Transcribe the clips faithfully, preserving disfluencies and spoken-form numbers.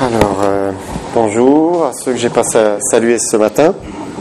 Alors, euh, bonjour à ceux que j'ai pas salués ce matin.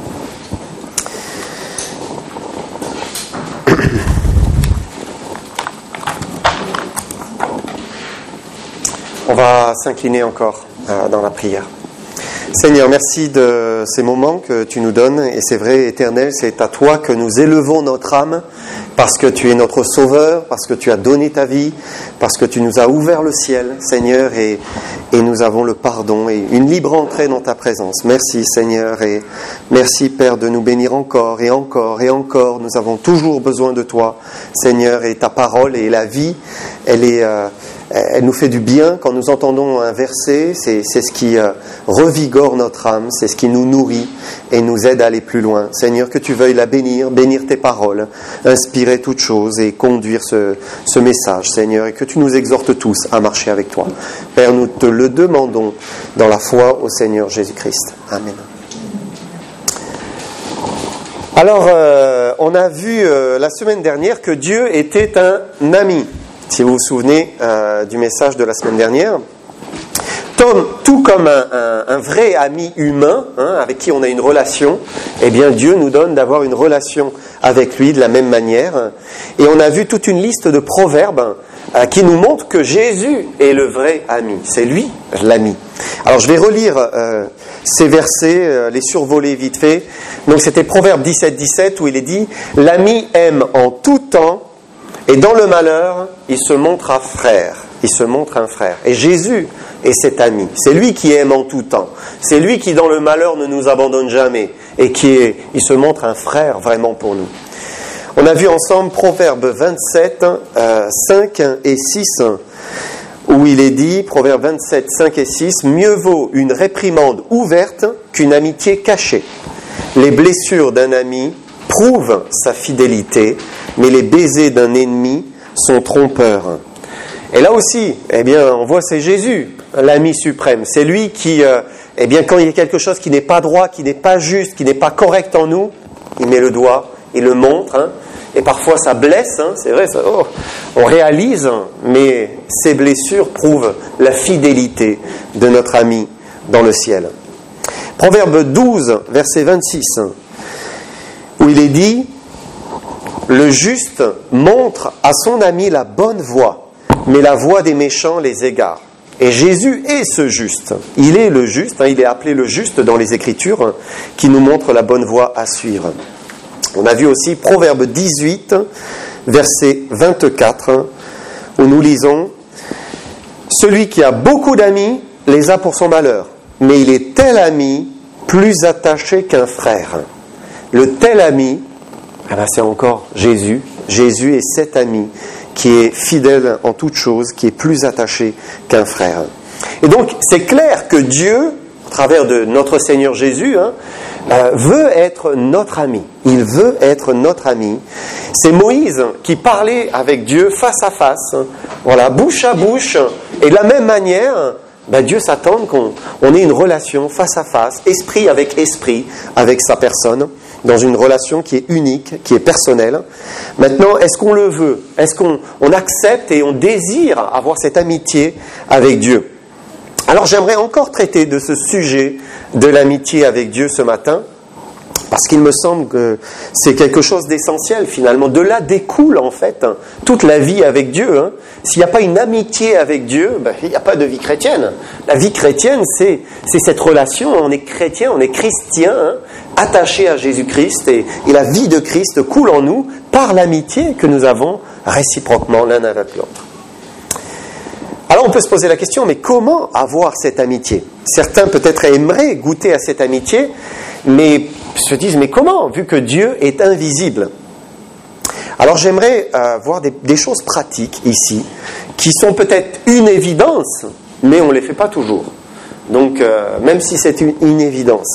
On va s'incliner encore euh, dans la prière. Seigneur, merci de ces moments que tu nous donnes, et c'est vrai, Éternel, c'est à toi que nous élevons notre âme, parce que tu es notre Sauveur, parce que tu as donné ta vie, parce que tu nous as ouvert le ciel, Seigneur, et, et nous avons le pardon et une libre entrée dans ta présence. Merci, Seigneur, et merci, Père, de nous bénir encore et encore et encore. Nous avons toujours besoin de toi, Seigneur, et ta parole et la vie, elle est... Euh, Elle nous fait du bien quand nous entendons un verset, c'est, c'est ce qui euh, revigore notre âme, c'est ce qui nous nourrit et nous aide à aller plus loin. Seigneur, que tu veuilles la bénir, bénir tes paroles, inspirer toutes choses et conduire ce, ce message, Seigneur, et que tu nous exhortes tous à marcher avec toi. Père, nous te le demandons dans la foi au Seigneur Jésus-Christ. Amen. Alors, euh, on a vu euh, la semaine dernière que Dieu était un ami. Si vous vous souvenez euh, du message de la semaine dernière, Tom, tout comme un, un, un vrai ami humain, hein, avec qui on a une relation, eh bien Dieu nous donne d'avoir une relation avec lui de la même manière. Et on a vu toute une liste de proverbes euh, qui nous montrent que Jésus est le vrai ami. C'est lui l'ami. Alors je vais relire euh, ces versets, euh, les survoler vite fait. Donc c'était Proverbe dix-sept dix-sept où il est dit « L'ami aime en tout temps, et dans le malheur, il se montre un frère. Il se montre un frère. » Et Jésus est cet ami. C'est lui qui aime en tout temps. C'est lui qui, dans le malheur, ne nous abandonne jamais. Et qui est, il se montre un frère vraiment pour nous. On a vu ensemble Proverbe vingt-sept, euh, cinq et six, où il est dit, Proverbe vingt-sept, cinq et six, « Mieux vaut une réprimande ouverte qu'une amitié cachée. Les blessures d'un ami prouvent sa fidélité, mais les baisers d'un ennemi sont trompeurs. » Et là aussi, eh bien, on voit c'est Jésus, l'ami suprême. C'est lui qui, euh, eh bien, quand il y a quelque chose qui n'est pas droit, qui n'est pas juste, qui n'est pas correct en nous, il met le doigt, il le montre, hein, et parfois ça blesse, hein, c'est vrai, ça, oh, on réalise, mais ces blessures prouvent la fidélité de notre ami dans le ciel. Proverbe douze, verset vingt-six, où il est dit « Le juste montre à son ami la bonne voie, mais la voie des méchants les égare. » Et Jésus est ce juste. Il est le juste, hein, il est appelé le juste dans les Écritures, hein, qui nous montre la bonne voie à suivre. On a vu aussi Proverbe dix-huit, verset vingt-quatre, où nous lisons « Celui qui a beaucoup d'amis les a pour son malheur, mais il est tel ami plus attaché qu'un frère. » Le tel ami, eh bien c'est encore Jésus. Jésus est cet ami qui est fidèle en toutes choses, qui est plus attaché qu'un frère. Et donc, c'est clair que Dieu, à travers de notre Seigneur Jésus, hein, euh, veut être notre ami. Il veut être notre ami. C'est Moïse qui parlait avec Dieu face à face, hein, voilà, bouche à bouche, et de la même manière, ben Dieu s'attend qu'on on ait une relation face à face, esprit avec esprit, avec sa personne, dans une relation qui est unique, qui est personnelle. Maintenant, est-ce qu'on le veut ? Est-ce qu'on on accepte et on désire avoir cette amitié avec Dieu ? Alors j'aimerais encore traiter de ce sujet de l'amitié avec Dieu ce matin, parce qu'il me semble que c'est quelque chose d'essentiel finalement. De là découle en fait hein, toute la vie avec Dieu. Hein. S'il n'y a pas une amitié avec Dieu, ben, il n'y a pas de vie chrétienne. La vie chrétienne, c'est, c'est cette relation, on est chrétien, on est chrétien, hein, attaché à Jésus-Christ, et, et la vie de Christ coule en nous par l'amitié que nous avons réciproquement l'un avec l'autre. Alors on peut se poser la question, mais comment avoir cette amitié ? Certains peut-être aimeraient goûter à cette amitié, mais se disent, mais comment, vu que Dieu est invisible ? Alors j'aimerais euh, voir des, des choses pratiques ici, qui sont peut-être une évidence, mais on ne les fait pas toujours. Donc, euh, même si c'est une, une évidence.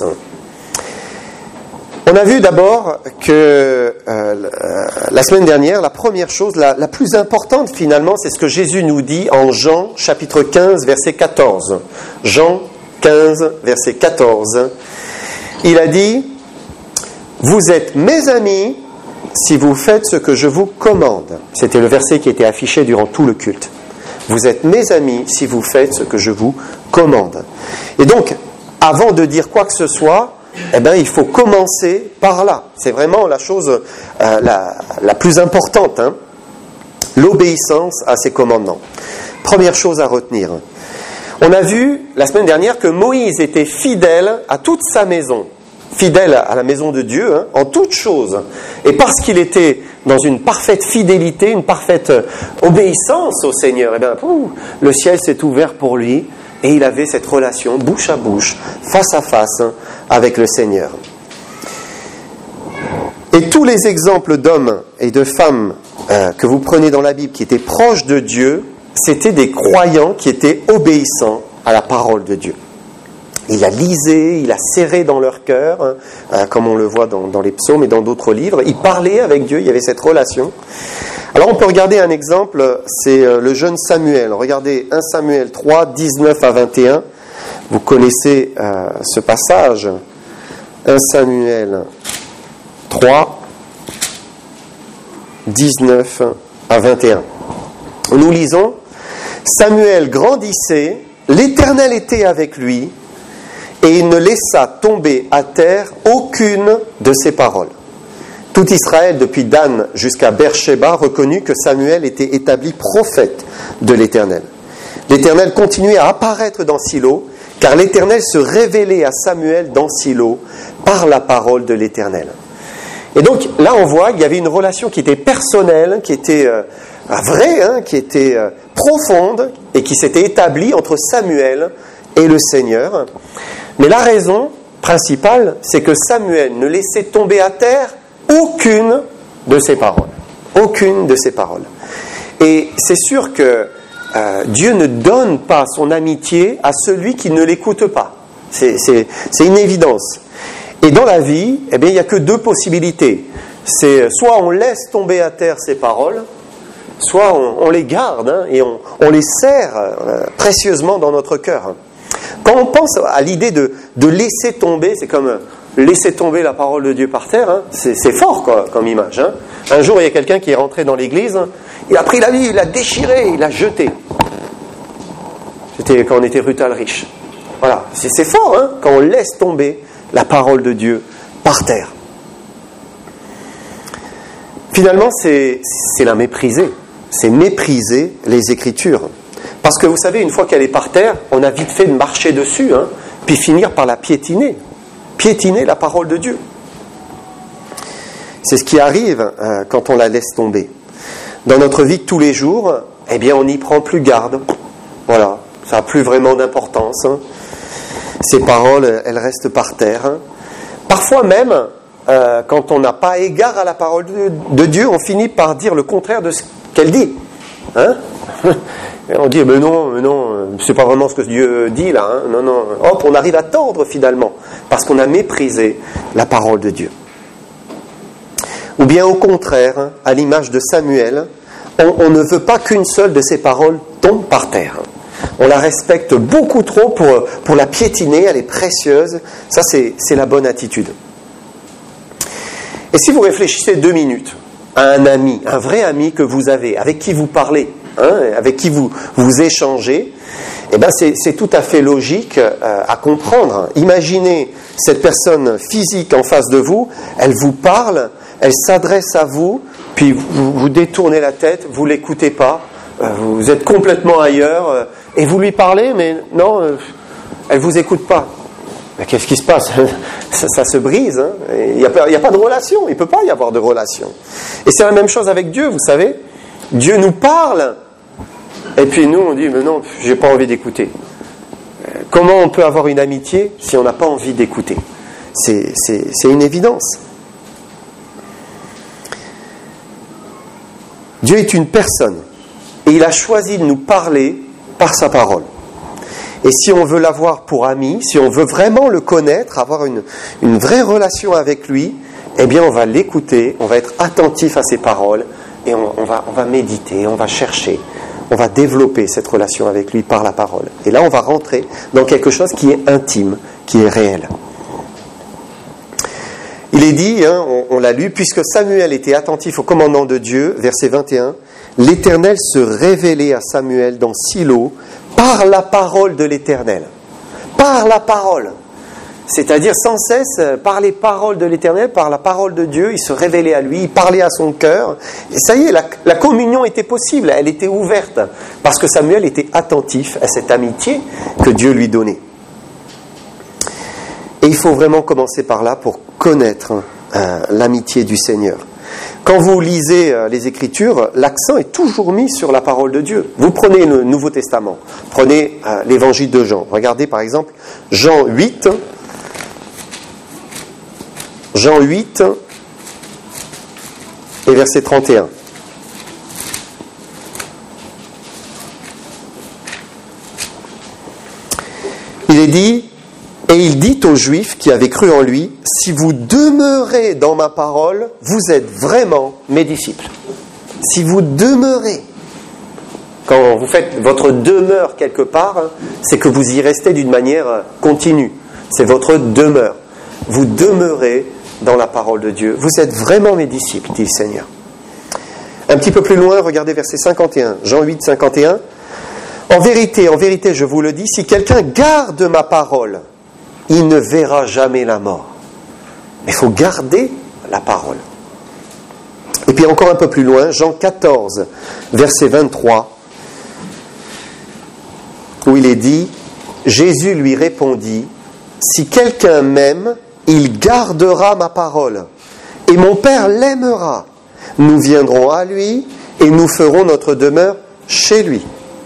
On a vu d'abord que euh, la semaine dernière, la première chose, la, la plus importante finalement, c'est ce que Jésus nous dit en Jean chapitre quinze, verset quatorze. Jean quinze, verset quatorze. Il a dit « Vous êtes mes amis si vous faites ce que je vous commande. » C'était le verset qui était affiché durant tout le culte. Vous êtes mes amis si vous faites ce que je vous commande. » Et donc, avant de dire quoi que ce soit, eh ben, il faut commencer par là. C'est vraiment la chose euh, la, la plus importante, hein, l'obéissance à ses commandements. Première chose à retenir. On a vu la semaine dernière que Moïse était fidèle à toute sa maison, fidèle à la maison de Dieu, hein, en toutes choses. Et parce qu'il était dans une parfaite fidélité, une parfaite obéissance au Seigneur, eh bien, pouf, le ciel s'est ouvert pour lui et il avait cette relation bouche à bouche, face à face, hein, avec le Seigneur. Et tous les exemples d'hommes et de femmes euh, que vous prenez dans la Bible qui étaient proches de Dieu, c'était des croyants qui étaient obéissants à la parole de Dieu. Il a lisé, il a serré dans leur cœur, hein, euh, comme on le voit dans, dans les psaumes et dans d'autres livres. Il parlait avec Dieu, il y avait cette relation. Alors on peut regarder un exemple, c'est euh, le jeune Samuel. Regardez un Samuel trois, dix-neuf à vingt et un. Vous connaissez euh, ce passage. un Samuel trois, dix-neuf à vingt et un. Nous lisons: Samuel grandissait, l'Éternel était avec lui, et il ne laissa tomber à terre aucune de ses paroles. Tout Israël, depuis Dan jusqu'à Beersheba, reconnut que Samuel était établi prophète de l'Éternel. L'Éternel continuait à apparaître dans Silo, car l'Éternel se révélait à Samuel dans Silo par la parole de l'Éternel. Et donc là, on voit qu'il y avait une relation qui était personnelle, qui était euh, vraie, hein, qui était euh, profonde, et qui s'était établie entre Samuel et le Seigneur. Mais la raison principale, c'est que Samuel ne laissait tomber à terre aucune de ses paroles. Aucune de ses paroles. Et c'est sûr que euh, Dieu ne donne pas son amitié à celui qui ne l'écoute pas. C'est, c'est, c'est une évidence. Et dans la vie, eh bien, il n'y a que deux possibilités. C'est soit on laisse tomber à terre ses paroles, soit on, on les garde, hein, et on, on les serre euh, précieusement dans notre cœur. Quand on pense à l'idée de, de laisser tomber, c'est comme laisser tomber la parole de Dieu par terre, hein, c'est, c'est fort quoi, comme image. Hein. Un jour, il y a quelqu'un qui est rentré dans l'église, il a pris la Bible, il l'a déchiré, il l'a jeté. C'était quand on était rue Talrich. Voilà, c'est, c'est fort hein, quand on laisse tomber la parole de Dieu par terre. Finalement, c'est, c'est la mépriser. C'est mépriser les Écritures. Parce que vous savez, une fois qu'elle est par terre, on a vite fait de marcher dessus, hein, puis finir par la piétiner. Piétiner la parole de Dieu. C'est ce qui arrive euh, quand on la laisse tomber. Dans notre vie de tous les jours, eh bien, on n'y prend plus garde. Voilà, ça n'a plus vraiment d'importance. Hein. Ces paroles, elles restent par terre. Hein. Parfois même, euh, quand on n'a pas égard à la parole de, de Dieu, on finit par dire le contraire de ce qu'elle dit. Hein? Et on dit, mais non, mais non, c'est pas vraiment ce que Dieu dit là. Hein? Non, non. Hop, on arrive à tordre finalement, parce qu'on a méprisé la parole de Dieu. Ou bien au contraire, hein, à l'image de Samuel, on, on ne veut pas qu'une seule de ces paroles tombe par terre. On la respecte beaucoup trop pour, pour la piétiner, elle est précieuse. Ça, c'est, c'est la bonne attitude. Et si vous réfléchissez deux minutes à un ami, un vrai ami que vous avez, avec qui vous parlez, hein, avec qui vous, vous échangez, eh ben c'est, c'est tout à fait logique euh, à comprendre. Imaginez cette personne physique en face de vous, elle vous parle, elle s'adresse à vous, puis vous, vous détournez la tête, vous ne l'écoutez pas, euh, vous êtes complètement ailleurs, euh, et vous lui parlez, mais non, euh, elle ne vous écoute pas. Mais qu'est-ce qui se passe? ça, ça se brise. Hein. Il n'y a, a pas de relation. Il ne peut pas y avoir de relation. Et c'est la même chose avec Dieu, vous savez. Dieu nous parle. Et puis nous, on dit, mais non, je n'ai pas envie d'écouter. Comment on peut avoir une amitié si on n'a pas envie d'écouter? c'est, c'est, c'est une évidence. Dieu est une personne. Et il a choisi de nous parler par sa parole. Et si on veut l'avoir pour ami, si on veut vraiment le connaître, avoir une, une vraie relation avec lui, eh bien on va l'écouter, on va être attentif à ses paroles, et on, on, va, on va méditer, on va chercher, on va développer cette relation avec lui par la parole. Et là on va rentrer dans quelque chose qui est intime, qui est réel. Il est dit, hein, on, on l'a lu, puisque Samuel était attentif au commandement de Dieu, verset vingt et un, l'Éternel se révélait à Samuel dans Silo par la parole de l'Éternel. Par la parole. C'est-à-dire sans cesse, par les paroles de l'Éternel, par la parole de Dieu, il se révélait à lui, il parlait à son cœur. Et ça y est, la, la communion était possible, elle était ouverte, parce que Samuel était attentif à cette amitié que Dieu lui donnait. Et il faut vraiment commencer par là pour connaître euh, l'amitié du Seigneur. Quand vous lisez euh, les Écritures, l'accent est toujours mis sur la parole de Dieu. Vous prenez le Nouveau Testament, prenez euh, l'Évangile de Jean. Regardez par exemple Jean huit, Jean huit et verset trente et un. Il est dit, et il dit aux Juifs qui avaient cru en lui, si vous demeurez dans ma parole, vous êtes vraiment mes disciples. Si vous demeurez, quand vous faites votre demeure quelque part, c'est que vous y restez d'une manière continue. C'est votre demeure. Vous demeurez dans la parole de Dieu. Vous êtes vraiment mes disciples, dit le Seigneur. Un petit peu plus loin, regardez verset cinquante et un. Jean huit, cinquante et un. En vérité, en vérité, je vous le dis, si quelqu'un garde ma parole, il ne verra jamais la mort. Mais il faut garder la parole. Et puis encore un peu plus loin, Jean quatorze, verset vingt-trois, où il est dit, Jésus lui répondit, si quelqu'un m'aime, il gardera ma parole, et mon Père l'aimera. Nous viendrons à lui, et nous ferons notre demeure chez lui.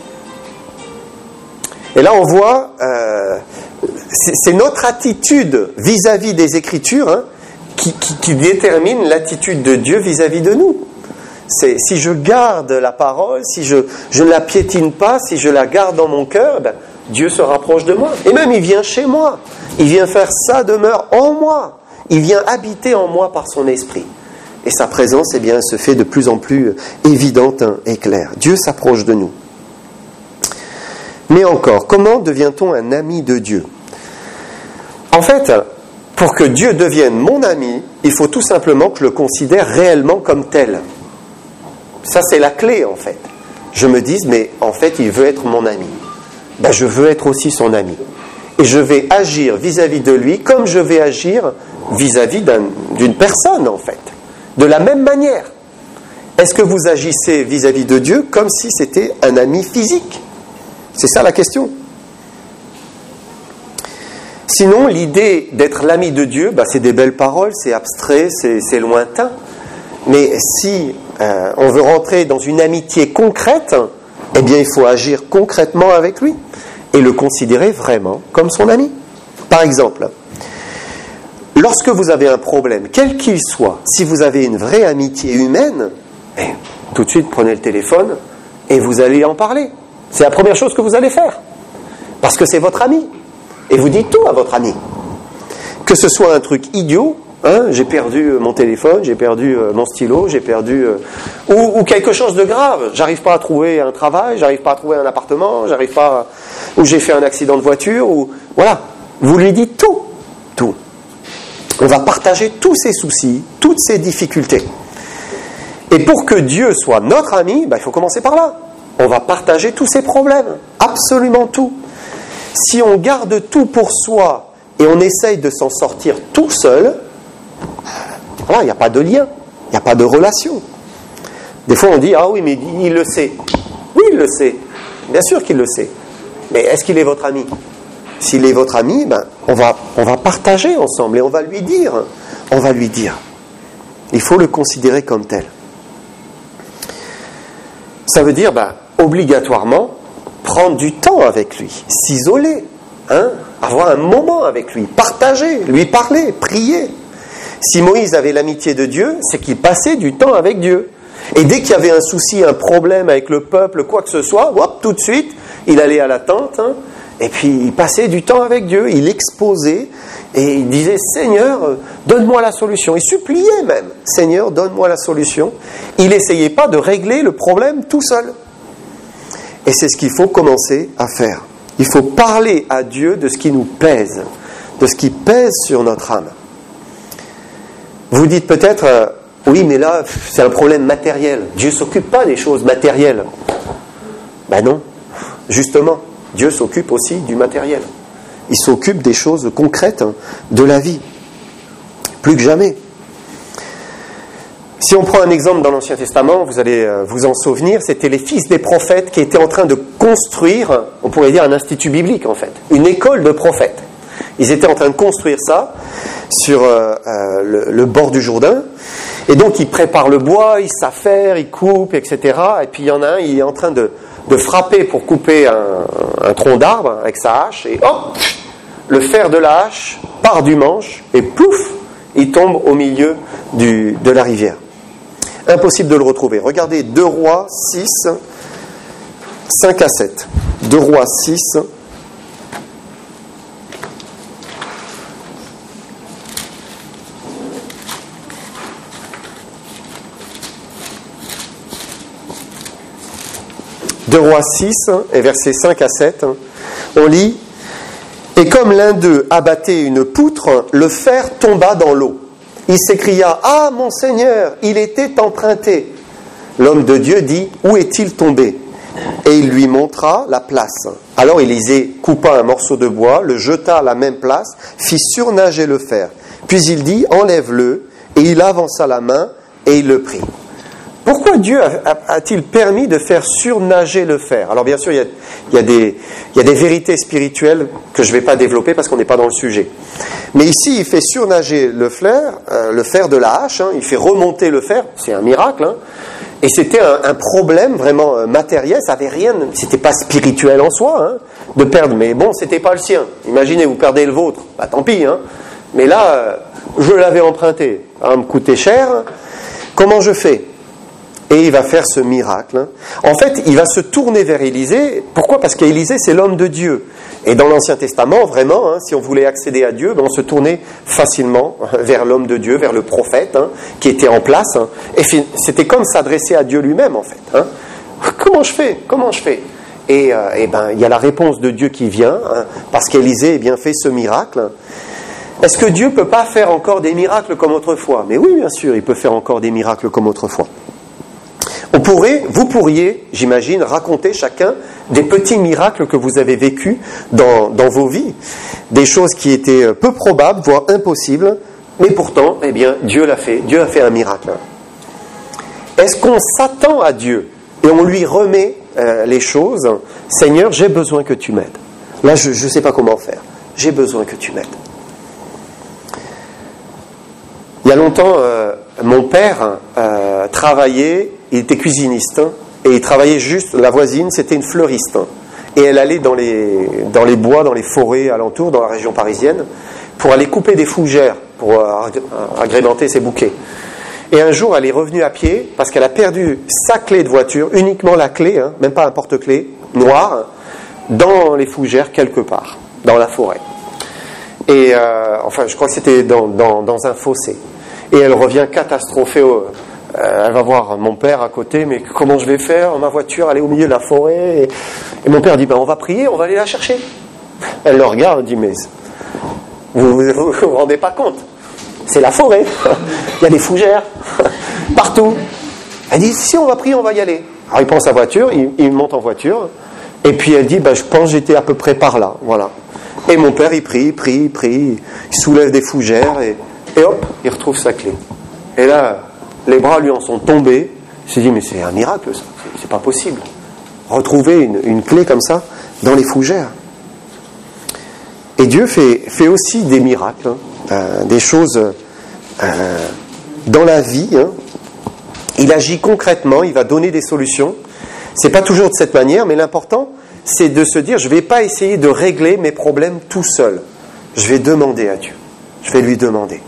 Et là, on voit, euh, c'est, c'est notre attitude vis-à-vis des Écritures hein, qui, qui, qui détermine l'attitude de Dieu vis-à-vis de nous. C'est, si je garde la parole, si je, je ne la piétine pas, si je la garde dans mon cœur, ben, Dieu se rapproche de moi. Et même, il vient chez moi. Il vient faire sa demeure en moi. Il vient habiter en moi par son esprit. Et sa présence, eh bien, se fait de plus en plus évidente et claire. Dieu s'approche de nous. Mais encore, comment devient-on un ami de Dieu ? En fait, pour que Dieu devienne mon ami, il faut tout simplement que je le considère réellement comme tel. Ça, c'est la clé, en fait. Je me dis, mais en fait, il veut être mon ami. Ben, je veux être aussi son ami. Et je vais agir vis-à-vis de lui comme je vais agir vis-à-vis d'un, d'une personne, en fait. De la même manière. Est-ce que vous agissez vis-à-vis de Dieu comme si c'était un ami physique ? C'est ça la question. Sinon, l'idée d'être l'ami de Dieu, bah, c'est des belles paroles, c'est abstrait, c'est, c'est lointain. Mais si euh, on veut rentrer dans une amitié concrète, eh bien, il faut agir concrètement avec lui et le considérer vraiment comme son ami. Par exemple, lorsque vous avez un problème, quel qu'il soit, si vous avez une vraie amitié humaine, eh, tout de suite, prenez le téléphone et vous allez en parler. C'est la première chose que vous allez faire. Parce que c'est votre ami. Et vous dites tout à votre ami. Que ce soit un truc idiot, hein, j'ai perdu mon téléphone, j'ai perdu mon stylo, j'ai perdu... Euh, ou, ou quelque chose de grave. J'arrive pas à trouver un travail, j'arrive pas à trouver un appartement, j'arrive pas... À, ou j'ai fait un accident de voiture, ou... Voilà. Vous lui dites tout. Tout. On va partager tous ses soucis, toutes ses difficultés. Et pour que Dieu soit notre ami, ben, il faut commencer par là. On va partager tous ces problèmes, absolument tout. Si on garde tout pour soi et on essaye de s'en sortir tout seul, voilà, il n'y a pas de lien, il n'y a pas de relation. Des fois on dit, ah oui, mais il le sait. Oui, il le sait, bien sûr qu'il le sait. Mais est-ce qu'il est votre ami ? S'il est votre ami, ben, on va, on va partager ensemble et on va lui dire, on va lui dire. Il faut le considérer comme tel. Ça veut dire, ben, obligatoirement, prendre du temps avec lui, s'isoler, hein, avoir un moment avec lui, partager, lui parler, prier. Si Moïse avait l'amitié de Dieu, c'est qu'il passait du temps avec Dieu. Et dès qu'il y avait un souci, un problème avec le peuple, quoi que ce soit, hop, tout de suite, il allait à la tente, hein, et puis il passait du temps avec Dieu, il exposait, et il disait, Seigneur, donne-moi la solution. Il suppliait même, Seigneur, donne-moi la solution. Il n'essayait pas de régler le problème tout seul. Et c'est ce qu'il faut commencer à faire. Il faut parler à Dieu de ce qui nous pèse, de ce qui pèse sur notre âme. Vous dites peut-être, Oui, mais là, c'est un problème matériel. Dieu ne s'occupe pas des choses matérielles. Ben non, justement, Dieu s'occupe aussi du matériel. Il s'occupe des choses concrètes de la vie, plus que jamais. Si on prend un exemple dans l'Ancien Testament, vous allez vous en souvenir, c'était les fils des prophètes qui étaient en train de construire, on pourrait dire un institut biblique en fait, une école de prophètes. Ils étaient en train de construire ça sur euh, euh, le, le bord du Jourdain, et donc ils préparent le bois, ils s'affairent, ils coupent, et cetera. Et puis il y en a un, il est en train de, de frapper pour couper un, un tronc d'arbre avec sa hache, et hop, le fer de la hache part du manche, et plouf, il tombe au milieu du, de la rivière. Impossible de le retrouver. Regardez deux Rois six, cinq à sept. deux Rois six, deux Rois six, et versets cinq à sept, on lit « Et comme l'un d'eux abattait une poutre, le fer tomba dans l'eau. Il s'écria « Ah, mon Seigneur, il était emprunté !» L'homme de Dieu dit « Où est-il tombé ?» Et il lui montra la place. Alors Élisée coupa un morceau de bois, le jeta à la même place, fit surnager le fer. Puis il dit « Enlève-le !» Et il avança la main et il le prit. Pourquoi Dieu a-t-il permis de faire surnager le fer? Alors bien sûr, il y a, il y a des, il y a des vérités spirituelles que je ne vais pas développer parce qu'on n'est pas dans le sujet. Mais ici, il fait surnager le fer, euh, le fer de la hache, hein, il fait remonter le fer, c'est un miracle, hein, et c'était un, un problème vraiment euh, matériel, ça n'avait rien, c'était pas spirituel en soi, hein, de perdre, mais bon, c'était pas le sien. Imaginez, vous perdez le vôtre, bah tant pis, hein. Mais là, euh, je l'avais emprunté, ça va me coûter cher, comment je fais? Et il va faire ce miracle. En fait, il va se tourner vers Élisée. Pourquoi? Parce qu'Élisée, c'est l'homme de Dieu. Et dans l'Ancien Testament, vraiment, hein, si on voulait accéder à Dieu, ben on se tournait facilement vers l'homme de Dieu, vers le prophète, hein, qui était en place. Hein. Et c'était comme s'adresser à Dieu lui-même, en fait. Hein. Comment je fais? Comment je fais? Et, euh, et ben, il y a la réponse de Dieu qui vient, hein, parce qu'Élisée, eh bien, fait ce miracle. Est-ce que Dieu ne peut pas faire encore des miracles comme autrefois? Mais oui, bien sûr, il peut faire encore des miracles comme autrefois. On pourrait, vous pourriez, j'imagine, raconter chacun des petits miracles que vous avez vécus dans, dans vos vies, des choses qui étaient peu probables, voire impossibles, mais pourtant, eh bien, Dieu l'a fait, Dieu a fait un miracle. Est-ce qu'on s'attend à Dieu et on lui remet euh, les choses? Seigneur, j'ai besoin que tu m'aides. Là, je ne sais pas comment faire. J'ai besoin que tu m'aides. Il y a longtemps, euh, mon père euh, travaillait. Il était cuisiniste, hein, et il travaillait juste, la voisine, c'était une fleuriste. Hein, et elle allait dans les, dans les bois, dans les forêts alentours, dans la région parisienne, pour aller couper des fougères, pour euh, agrémenter ses bouquets. Et un jour, elle est revenue à pied, parce qu'elle a perdu sa clé de voiture, uniquement la clé, hein, même pas un porte-clés, noir, dans les fougères quelque part, dans la forêt. Et, euh, enfin, je crois que c'était dans, dans, dans un fossé. Et elle revient catastrophée au... Euh, elle va voir mon père à côté, mais comment je vais faire? Ma voiture, elle est au milieu de la forêt. Et, et mon père dit, ben, on va prier, on va aller la chercher. Elle le regarde et dit, mais vous ne vous, vous, vous rendez pas compte? C'est la forêt. Il y a des fougères partout. Elle dit, si on va prier, on va y aller. Alors il prend sa voiture, il, il monte en voiture, et puis elle dit, ben, je pense que j'étais à peu près par là. Voilà. Et mon père, il prie, prie, prie, il soulève des fougères, et, et hop, il retrouve sa clé. Et là... les bras lui en sont tombés. Il s'est dit, mais c'est un miracle, ça. C'est, c'est pas possible. Retrouver une, une clé comme ça dans les fougères. Et Dieu fait, fait aussi des miracles, hein, euh, des choses euh, dans la vie. Hein. Il agit concrètement, il va donner des solutions. C'est pas toujours de cette manière, mais l'important, c'est de se dire, je vais pas essayer de régler mes problèmes tout seul. Je vais demander à Dieu. Je vais lui demander.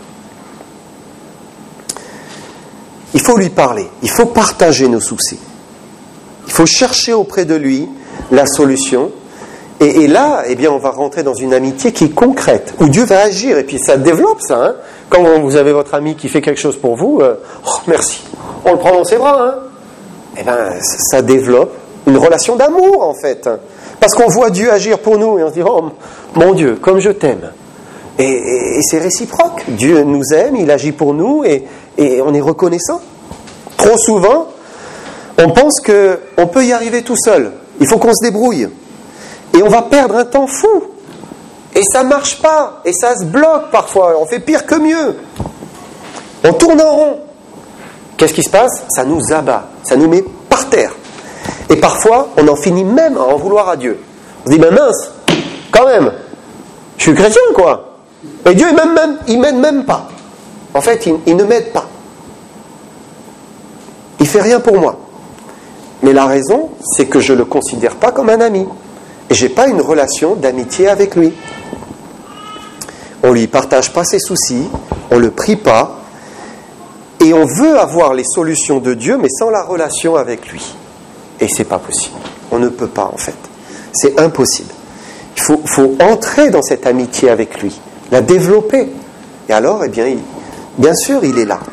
Il faut lui parler, il faut partager nos soucis. Il faut chercher auprès de lui la solution. Et, et là, eh bien, on va rentrer dans une amitié qui est concrète, où Dieu va agir. Et puis ça développe ça. Hein. Quand vous avez votre ami qui fait quelque chose pour vous, euh, oh, merci, on le prend dans ses bras. Hein. Eh bien, ça développe une relation d'amour, en fait. Parce qu'on voit Dieu agir pour nous et on se dit, oh mon Dieu, comme je t'aime. Et, et, et c'est réciproque. Dieu nous aime, il agit pour nous et, et on est reconnaissant. Trop souvent, on pense qu'on peut y arriver tout seul. Il faut qu'on se débrouille. Et on va perdre un temps fou. Et ça ne marche pas. Et ça se bloque parfois. On fait pire que mieux. On tourne en rond. Qu'est-ce qui se passe? Ça nous abat. Ça nous met par terre. Et parfois, on en finit même à en vouloir à Dieu. On se dit, ben mince, quand même, je suis chrétien, quoi. Et Dieu, il m'aide même, il m'aide même pas. En fait, il, il ne m'aide pas. Il ne fait rien pour moi. Mais la raison, c'est que je ne le considère pas comme un ami. Et je n'ai pas une relation d'amitié avec lui. On ne lui partage pas ses soucis, on ne le prie pas, et on veut avoir les solutions de Dieu, mais sans la relation avec lui. Et ce n'est pas possible. On ne peut pas, en fait. C'est impossible. Il faut, faut entrer dans cette amitié avec lui, la développer. Et alors, eh bien, il, bien sûr, il est là.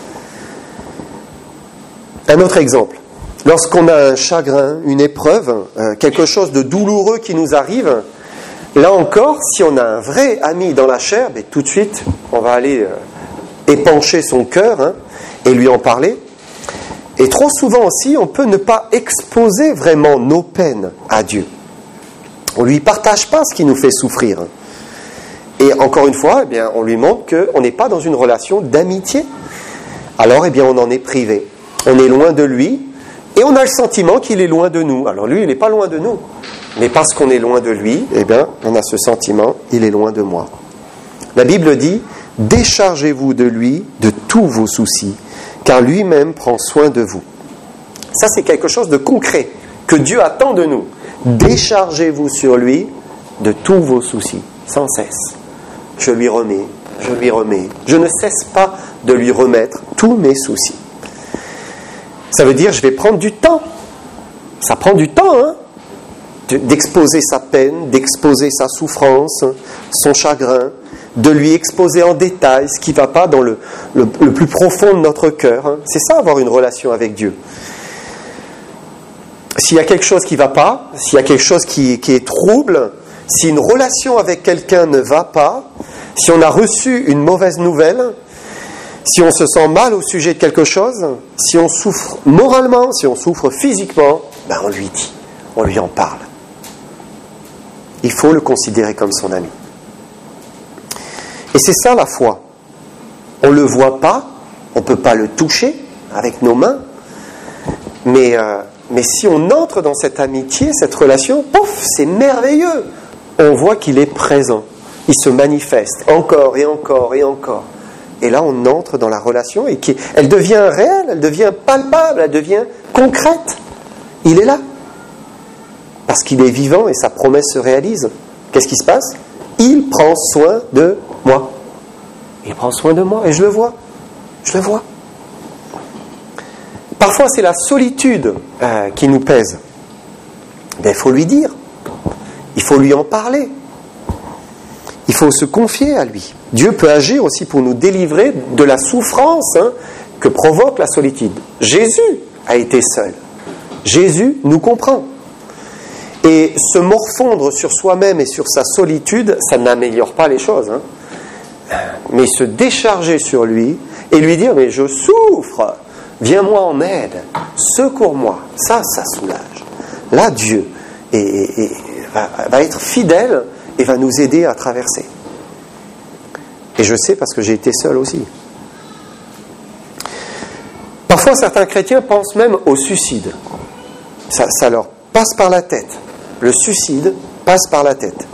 Un autre exemple. Lorsqu'on a un chagrin, une épreuve, euh, quelque chose de douloureux qui nous arrive, là encore, si on a un vrai ami dans la chair, ben, tout de suite, on va aller euh, épancher son cœur hein, et lui en parler. Et trop souvent aussi, on peut ne pas exposer vraiment nos peines à Dieu. On ne lui partage pas ce qui nous fait souffrir. Et encore une fois, eh bien, on lui montre qu'on n'est pas dans une relation d'amitié. Alors, eh bien, on en est privé. On est loin de lui. Et on a le sentiment qu'il est loin de nous. Alors lui, il n'est pas loin de nous. Mais parce qu'on est loin de lui, eh bien, on a ce sentiment, il est loin de moi. La Bible dit, déchargez-vous de lui de tous vos soucis, car lui-même prend soin de vous. Ça, c'est quelque chose de concret, que Dieu attend de nous. Déchargez-vous sur lui de tous vos soucis, sans cesse. Je lui remets, je lui remets. Je ne cesse pas de lui remettre tous mes soucis. Ça veut dire, je vais prendre du temps. Ça prend du temps, hein, d'exposer sa peine, d'exposer sa souffrance, son chagrin, de lui exposer en détail ce qui ne va pas dans le, le, le plus profond de notre cœur. Hein. C'est ça, avoir une relation avec Dieu. S'il y a quelque chose qui ne va pas, s'il y a quelque chose qui, qui est trouble, si une relation avec quelqu'un ne va pas, si on a reçu une mauvaise nouvelle, si on se sent mal au sujet de quelque chose, si on souffre moralement, si on souffre physiquement, ben on lui dit, on lui en parle. Il faut le considérer comme son ami. Et c'est ça la foi. On ne le voit pas, on ne peut pas le toucher avec nos mains, mais, euh, mais si on entre dans cette amitié, cette relation, pouf, c'est merveilleux. On voit qu'il est présent, il se manifeste encore et encore et encore. Et là, on entre dans la relation et qui, elle devient réelle, elle devient palpable, elle devient concrète. Il est là. Parce qu'il est vivant et sa promesse se réalise. Qu'est-ce qui se passe? Il prend soin de moi. Il prend soin de moi et je le vois. Je le vois. Parfois, c'est la solitude euh, qui nous pèse. Ben, il faut lui dire. Il faut lui en parler. Il faut se confier à lui. Dieu peut agir aussi pour nous délivrer de la souffrance hein, que provoque la solitude. Jésus a été seul. Jésus nous comprend. Et se morfondre sur soi-même et sur sa solitude, ça n'améliore pas les choses. Hein. Mais se décharger sur lui et lui dire « mais je souffre, viens-moi en aide, secours-moi », ça, ça soulage. Là, Dieu est, est, est, va, va être fidèle et va nous aider à traverser. Et je sais parce que j'ai été seul aussi. Parfois, certains chrétiens pensent même au suicide. Ça, ça leur passe par la tête. Le suicide passe par la tête.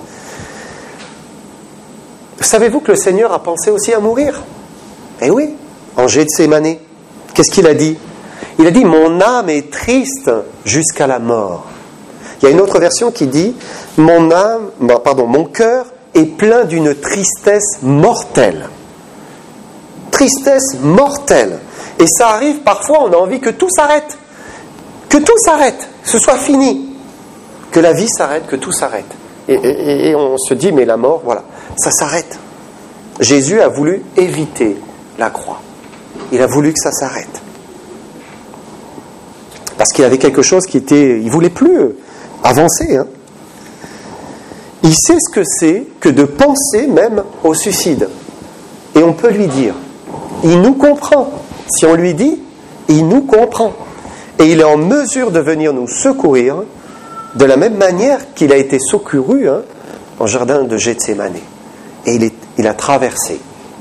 Savez-vous que le Seigneur a pensé aussi à mourir? Eh oui, en Gethsémani. Qu'est-ce qu'il a dit? Il a dit « Mon âme est triste jusqu'à la mort ». Il y a une autre version qui dit « Mon âme, pardon, mon cœur est plein d'une tristesse mortelle. » Tristesse mortelle. Et ça arrive parfois, on a envie que tout s'arrête. Que tout s'arrête, que ce soit fini. Que la vie s'arrête, que tout s'arrête. Et, et, et on se dit, mais la mort, voilà, ça s'arrête. Jésus a voulu éviter la croix. Il a voulu que ça s'arrête. Parce qu'il avait quelque chose qui était... Il ne voulait plus avancer. Hein. Il sait ce que c'est que de penser même au suicide. Et on peut lui dire, il nous comprend. Si on lui dit, il nous comprend. Et il est en mesure de venir nous secourir de la même manière qu'il a été secouru hein, au jardin de Gethsémane. Et il, est, il a traversé.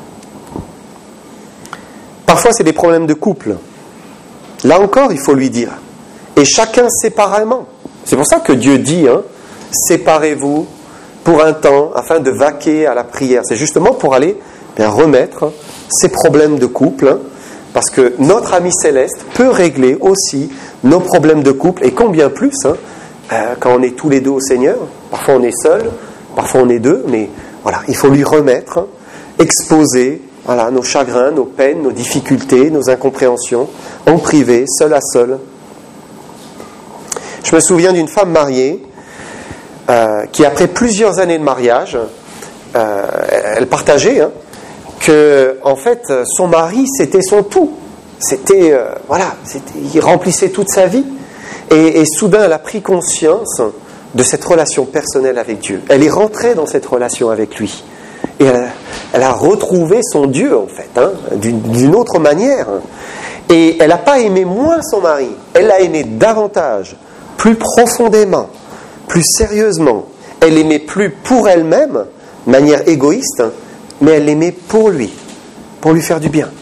Parfois, c'est des problèmes de couple. Là encore, il faut lui dire. Et chacun séparément. C'est pour ça que Dieu dit, hein, séparez-vous pour un temps afin de vaquer à la prière. C'est justement pour aller bien, remettre ces problèmes de couple, hein, parce que notre ami céleste peut régler aussi nos problèmes de couple, et combien plus, hein, euh, quand on est tous les deux au Seigneur. Parfois on est seul, parfois on est deux, mais voilà, il faut lui remettre, hein, exposer voilà, nos chagrins, nos peines, nos difficultés, nos incompréhensions, en privé, seul à seul. Je me souviens d'une femme mariée euh, qui, après plusieurs années de mariage, euh, elle partageait hein, que, en fait, son mari, c'était son tout. C'était, euh, voilà, c'était, il remplissait toute sa vie. Et, et soudain, elle a pris conscience de cette relation personnelle avec Dieu. Elle est rentrée dans cette relation avec lui. Et elle, elle a retrouvé son Dieu, en fait, hein, d'une, d'une autre manière. Et elle n'a pas aimé moins son mari. Elle l'a aimé davantage, plus profondément, plus sérieusement. Elle l'aimait plus pour elle-même, de manière égoïste, mais elle l'aimait pour lui, pour lui faire du bien.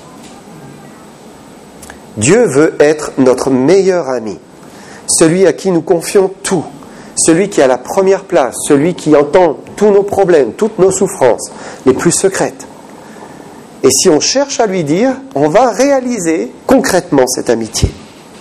Dieu veut être notre meilleur ami, celui à qui nous confions tout, celui qui a la première place, celui qui entend tous nos problèmes, toutes nos souffrances, les plus secrètes. Et si on cherche à lui dire, on va réaliser concrètement cette amitié.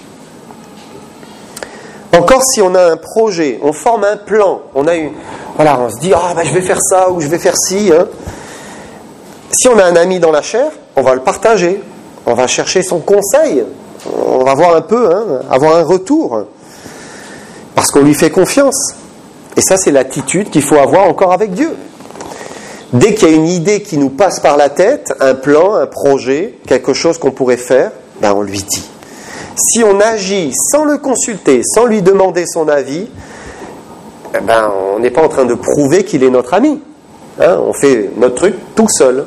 Encore si on a un projet, on forme un plan, on a eu, voilà, on se dit, ah ben je vais faire ça ou je vais faire ci. Hein. Si on a un ami dans la chair, on va le partager, on va chercher son conseil, on va voir un peu, hein, avoir un retour, parce qu'on lui fait confiance. Et ça, c'est l'attitude qu'il faut avoir encore avec Dieu. Dès qu'il y a une idée qui nous passe par la tête, un plan, un projet, quelque chose qu'on pourrait faire, ben on lui dit. Si on agit sans le consulter, sans lui demander son avis, eh ben on n'est pas en train de prouver qu'il est notre ami. Hein, on fait notre truc tout seul.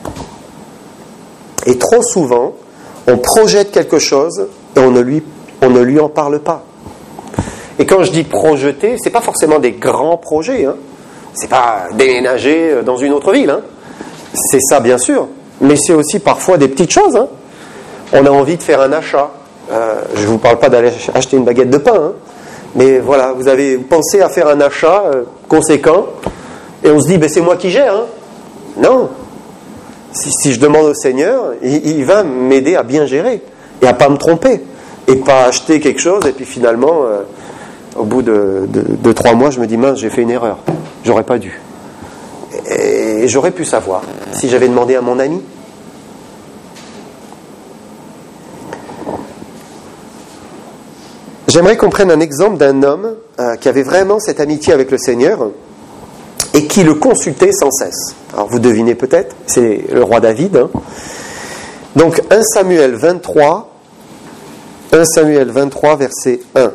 Et trop souvent, on projette quelque chose et on ne lui, on ne lui en parle pas. Et quand je dis projeter, c'est pas forcément des grands projets. Hein. C'est pas déménager dans une autre ville. Hein. C'est ça, bien sûr. Mais c'est aussi parfois des petites choses. Hein. On a envie de faire un achat. Euh, je ne vous parle pas d'aller acheter une baguette de pain. Hein. Mais voilà, vous avez pensé à faire un achat euh, conséquent. Et on se dit, ben, c'est moi qui gère. Hein. Non. Si, si je demande au Seigneur, il, il va m'aider à bien gérer. Et à ne pas me tromper. Et pas acheter quelque chose et puis finalement... Euh, Au bout de, de, de trois mois, je me dis, mince, j'ai fait une erreur. J'aurais pas dû. Et j'aurais pu savoir si j'avais demandé à mon ami. J'aimerais qu'on prenne un exemple d'un homme euh, qui avait vraiment cette amitié avec le Seigneur et qui le consultait sans cesse. Alors vous devinez peut-être, c'est le roi David. Hein. Donc un Samuel vingt-trois, un Samuel vingt-trois, verset un.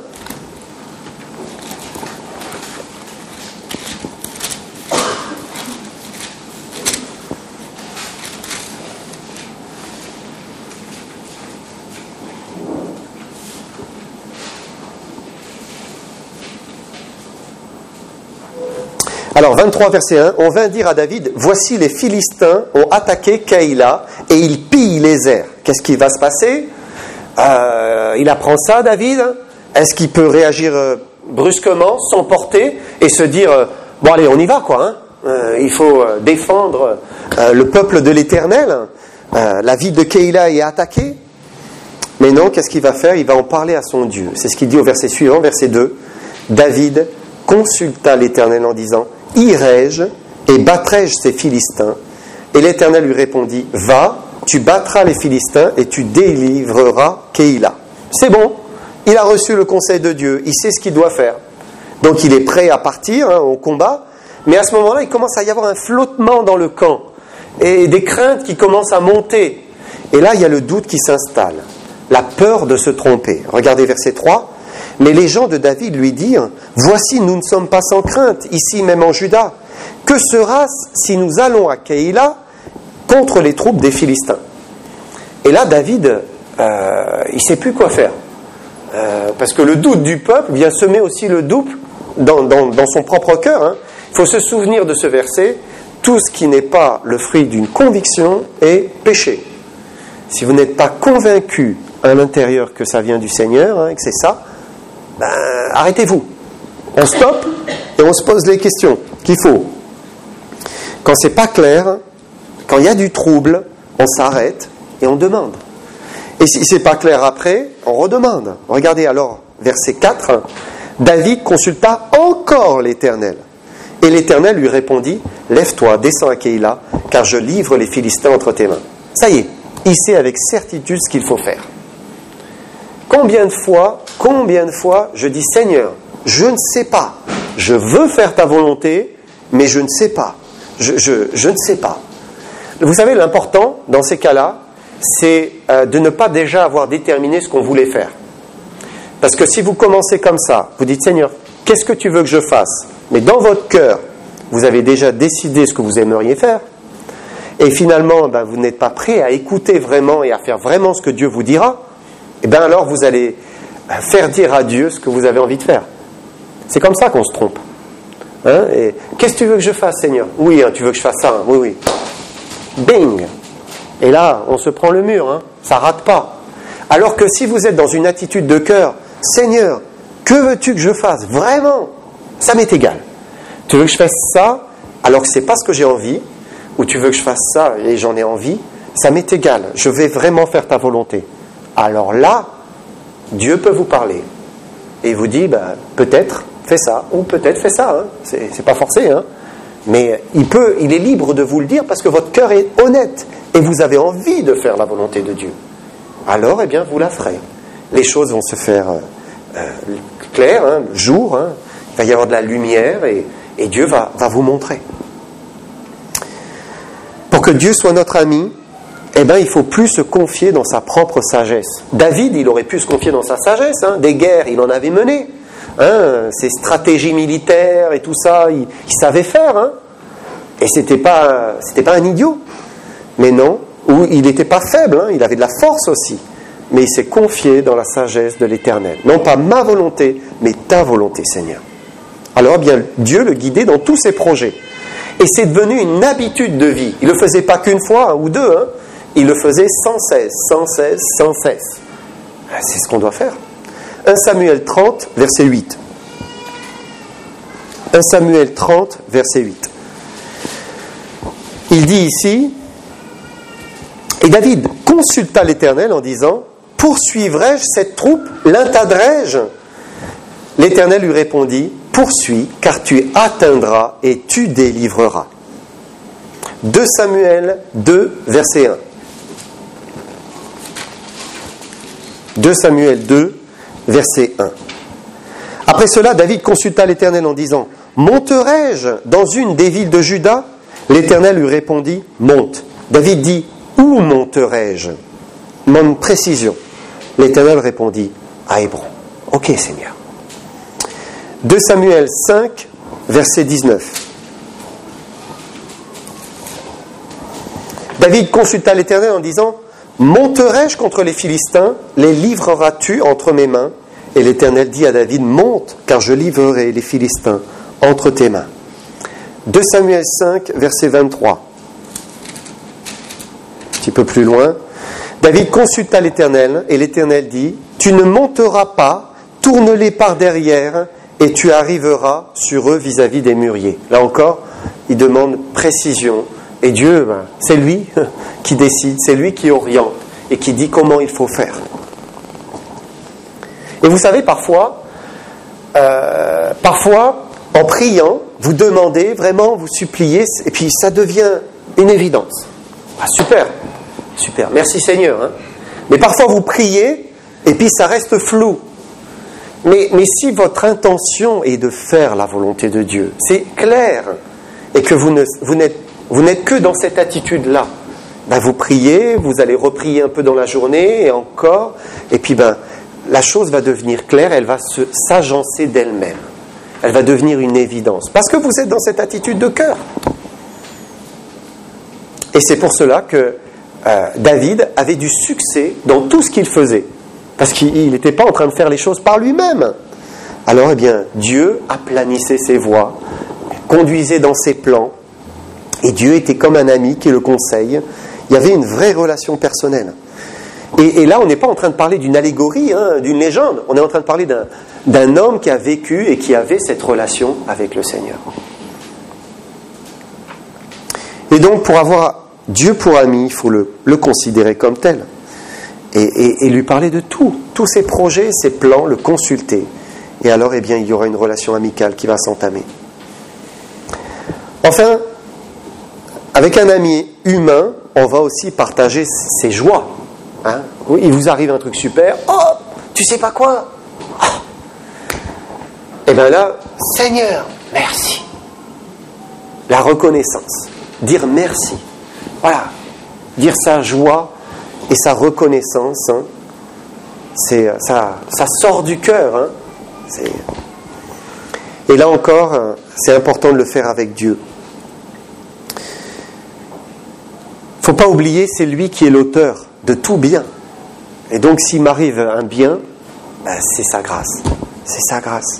Alors, vingt-trois, verset un, on vint dire à David, voici les Philistins ont attaqué Keïla et ils pillent les airs. Qu'est-ce qui va se passer ? euh, Il apprend ça, David. Est-ce qu'il peut réagir euh, brusquement, s'emporter et se dire, euh, bon allez, on y va quoi, hein euh, il faut euh, défendre euh, le peuple de l'Éternel. Euh, la ville de Keïla est attaquée. Mais non, qu'est-ce qu'il va faire ? Il va en parler à son Dieu. C'est ce qu'il dit au verset suivant, verset deux. David consulta l'Éternel en disant, irai-je et battrai-je ces Philistins ? Et l'Éternel lui répondit, va, tu battras les Philistins et tu délivreras Keïla. C'est bon, il a reçu le conseil de Dieu, il sait ce qu'il doit faire. Donc il est prêt à partir hein, au combat, mais à ce moment-là, il commence à y avoir un flottement dans le camp et des craintes qui commencent à monter. Et là, il y a le doute qui s'installe, la peur de se tromper. Regardez verset trois. Mais les gens de David lui dirent, voici, nous ne sommes pas sans crainte, ici même en Juda. Que sera-ce si nous allons à Keïla contre les troupes des Philistins ? Et là, David, euh, il ne sait plus quoi faire. Euh, parce que le doute du peuple vient semer aussi le doute dans, dans, dans son propre cœur. Hein. Il faut se souvenir de ce verset. Tout ce qui n'est pas le fruit d'une conviction est péché. Si vous n'êtes pas convaincu à l'intérieur que ça vient du Seigneur, hein, que c'est ça, ben, arrêtez-vous. On stoppe et on se pose les questions qu'il faut. Quand c'est pas clair, quand il y a du trouble, on s'arrête et on demande. Et si c'est pas clair après, on redemande. Regardez alors, verset quatre, David consulta encore l'Éternel. Et l'Éternel lui répondit, lève-toi, descends à Keïla, car je livre les Philistins entre tes mains. Ça y est, il sait avec certitude ce qu'il faut faire. Combien de fois, combien de fois je dis, Seigneur, je ne sais pas, je veux faire ta volonté, mais je ne sais pas, je, je, je ne sais pas. Vous savez, l'important dans ces cas-là, c'est euh, de ne pas déjà avoir déterminé ce qu'on voulait faire. Parce que si vous commencez comme ça, vous dites, Seigneur, qu'est-ce que tu veux que je fasse ? Mais dans votre cœur, vous avez déjà décidé ce que vous aimeriez faire, et finalement, ben, vous n'êtes pas prêt à écouter vraiment et à faire vraiment ce que Dieu vous dira, et bien alors vous allez faire dire à Dieu ce que vous avez envie de faire. C'est comme ça qu'on se trompe. Hein, et, qu'est-ce que tu veux que je fasse, Seigneur ? Oui, hein, tu veux que je fasse ça, hein, oui, oui. Bing ! Et là, on se prend le mur, hein, ça rate pas. Alors que si vous êtes dans une attitude de cœur, Seigneur, que veux-tu que je fasse ? Vraiment ? Ça m'est égal. Tu veux que je fasse ça alors que ce n'est pas ce que j'ai envie, ou tu veux que je fasse ça et j'en ai envie, ça m'est égal. Je vais vraiment faire ta volonté. Alors là, Dieu peut vous parler. Et il vous dit, ben, peut-être fais ça, ou peut-être fais ça. Hein. C'est, c'est pas forcé. Hein. Mais il peut, il est libre de vous le dire parce que votre cœur est honnête et vous avez envie de faire la volonté de Dieu. Alors, eh bien, vous la ferez. Les choses vont se faire euh, euh, claires, hein, le jour, hein. Il va y avoir de la lumière et, et Dieu va, va vous montrer. Pour que Dieu soit notre ami, eh ben, il ne faut plus se confier dans sa propre sagesse. David, il aurait pu se confier dans sa sagesse. Hein. Des guerres, il en avait mené. Hein. Ses stratégies militaires et tout ça, il, il savait faire. Hein. Et ce n'était pas, c'était pas un idiot. Mais non, ou il n'était pas faible, hein. Il avait de la force aussi. Mais il s'est confié dans la sagesse de l'Éternel. Non pas ma volonté, mais ta volonté, Seigneur. Alors bien, Dieu le guidait dans tous ses projets. Et c'est devenu une habitude de vie. Il ne le faisait pas qu'une fois hein, ou deux. Hein. Il le faisait sans cesse, sans cesse, sans cesse. C'est ce qu'on doit faire. un Samuel trente, verset huit. un Samuel trente, verset huit. Il dit ici, et David consulta l'Éternel en disant, poursuivrai-je cette troupe, l'intadrai-je ? L'Éternel lui répondit, poursuis, car tu atteindras et tu délivreras. deux Samuel deux, verset un. deux Samuel deux, verset un. Après cela, David consulta l'Éternel en disant, monterai-je dans une des villes de Juda ? L'Éternel lui répondit, monte. David dit, où monterai-je ? Demande précision. L'Éternel répondit, à Hébron. Ok, Seigneur. deux Samuel cinq, verset dix-neuf. David consulta l'Éternel en disant, monterai-je contre les Philistins, les livreras-tu entre mes mains ? Et l'Éternel dit à David, monte, car je livrerai les Philistins entre tes mains. deux Samuel cinq, verset vingt-trois. Un petit peu plus loin. David consulta l'Éternel, et l'Éternel dit, tu ne monteras pas, tourne-les par derrière, et tu arriveras sur eux vis-à-vis des mûriers. Là encore, il demande précision. Et Dieu, ben, c'est lui qui décide, c'est lui qui oriente et qui dit comment il faut faire. Et vous savez, parfois, euh, parfois, en priant, vous demandez, vraiment, vous suppliez, et puis ça devient une évidence. Ah, super, super, merci Seigneur. Hein. Mais parfois, vous priez, et puis ça reste flou. Mais, mais si votre intention est de faire la volonté de Dieu, c'est clair, et que vous, ne, vous, n'êtes, vous n'êtes que dans cette attitude-là, ben vous priez, vous allez reprier un peu dans la journée, et encore, et puis ben, la chose va devenir claire, elle va se, s'agencer d'elle-même. Elle va devenir une évidence, parce que vous êtes dans cette attitude de cœur. Et c'est pour cela que euh, David avait du succès dans tout ce qu'il faisait, parce qu'il n'était pas en train de faire les choses par lui-même. Alors, eh bien, Dieu aplanissait ses voies, conduisait dans ses plans, et Dieu était comme un ami qui le conseille. Il y avait une vraie relation personnelle. Et, et là, on n'est pas en train de parler d'une allégorie, hein, d'une légende. On est en train de parler d'un, d'un homme qui a vécu et qui avait cette relation avec le Seigneur. Et donc, pour avoir Dieu pour ami, il faut le, le considérer comme tel. Et, et, et lui parler de tout, tous ses projets, ses plans, le consulter. Et alors, eh bien, il y aura une relation amicale qui va s'entamer. Enfin, avec un ami humain, on va aussi partager ses joies. Hein? Oui, il vous arrive un truc super. Oh, tu sais pas quoi? Oh. Et bien là, Seigneur, merci. La reconnaissance. Dire merci. Voilà. Dire sa joie et sa reconnaissance. Hein. C'est, ça, ça sort du cœur. Hein. C'est... Et là encore, c'est important de le faire avec Dieu. Il ne faut pas oublier, c'est lui qui est l'auteur de tout bien. Et donc, s'il m'arrive un bien, ben, c'est sa grâce. C'est sa grâce.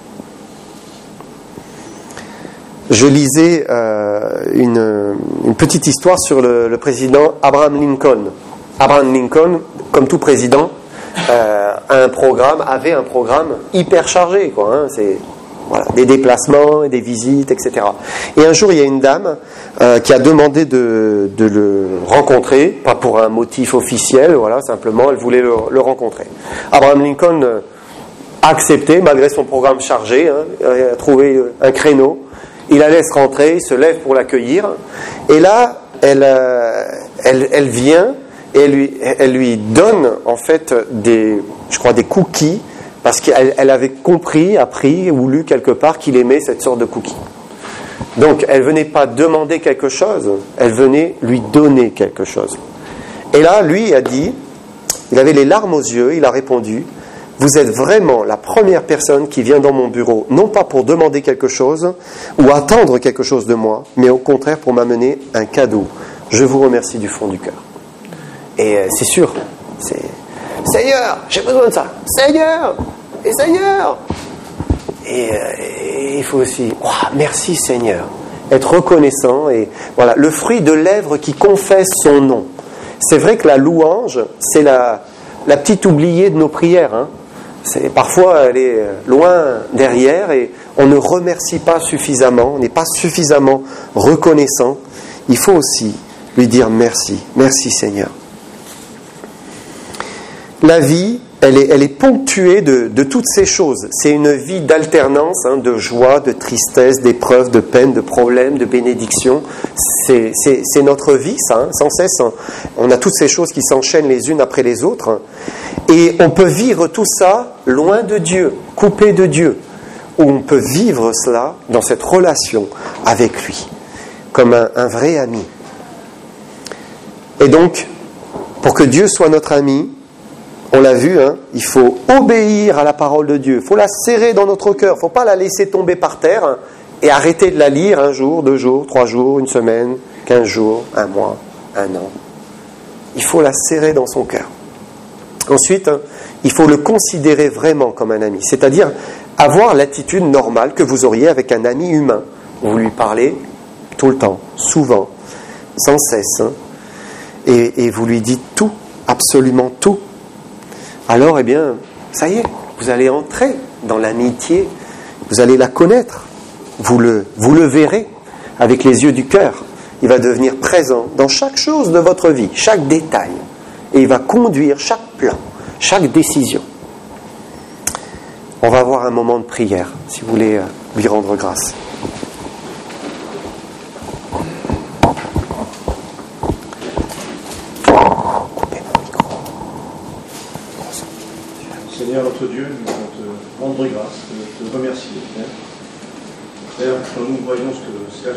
Je lisais euh, une, une petite histoire sur le, le président Abraham Lincoln. Abraham Lincoln, comme tout président, euh, a un programme, avait un programme hyper chargé, quoi. Hein, c'est voilà, des déplacements, des visites, et cetera. Et un jour, il y a une dame euh, qui a demandé de, de le rencontrer, pas pour un motif officiel, voilà, simplement, elle voulait le, le rencontrer. Abraham Lincoln euh, a accepté, malgré son programme chargé, hein, a trouvé un créneau. Il la laisse rentrer, il se lève pour l'accueillir. Et là, elle, euh, elle, elle vient et elle lui, elle lui donne, en fait, des, je crois, des cookies, parce qu'elle elle avait compris, appris ou lu quelque part qu'il aimait cette sorte de cookies. Donc, elle venait pas demander quelque chose, elle venait lui donner quelque chose. Et là, lui a dit, il avait les larmes aux yeux, il a répondu, « Vous êtes vraiment la première personne qui vient dans mon bureau, non pas pour demander quelque chose ou attendre quelque chose de moi, mais au contraire pour m'amener un cadeau. Je vous remercie du fond du cœur. » Et euh, c'est sûr, c'est « Seigneur, j'ai besoin de ça. Seigneur, et Seigneur !» Et, euh, et il faut aussi oh, « Merci Seigneur !» Être reconnaissant et voilà, le fruit de lèvres qui confesse son nom. C'est vrai que la louange, c'est la, la petite oubliée de nos prières, hein. C'est, parfois, elle est loin derrière et on ne remercie pas suffisamment, on n'est pas suffisamment reconnaissant. Il faut aussi lui dire merci, merci Seigneur. La vie, elle est, elle est ponctuée de, de toutes ces choses. C'est une vie d'alternance, hein, de joie, de tristesse, d'épreuves, de peine, de problèmes, de bénédictions. C'est, c'est, c'est notre vie, ça, hein, sans cesse. Hein. On a toutes ces choses qui s'enchaînent les unes après les autres. Hein. Et on peut vivre tout ça loin de Dieu, coupé de Dieu. Ou on peut vivre cela dans cette relation avec lui, comme un, un vrai ami. Et donc, pour que Dieu soit notre ami, on l'a vu, hein, il faut obéir à la parole de Dieu. Il faut la serrer dans notre cœur. Il ne faut pas la laisser tomber par terre hein, et arrêter de la lire un jour, deux jours, trois jours, une semaine, quinze jours, un mois, un an. Il faut la serrer dans son cœur. Ensuite, hein, il faut le considérer vraiment comme un ami. C'est-à-dire avoir l'attitude normale que vous auriez avec un ami humain. Vous lui parlez tout le temps, souvent, sans cesse. Hein, et, et vous lui dites tout, absolument tout. Alors, eh bien, ça y est, vous allez entrer dans l'amitié, vous allez la connaître, vous le, vous le verrez avec les yeux du cœur. Il va devenir présent dans chaque chose de votre vie, chaque détail, et il va conduire chaque plan, chaque décision. On va avoir un moment de prière, si vous voulez lui rendre grâce. Seigneur notre Dieu, nous voulons te rendre grâce, te remercier. Père, nous voyons ce que c'est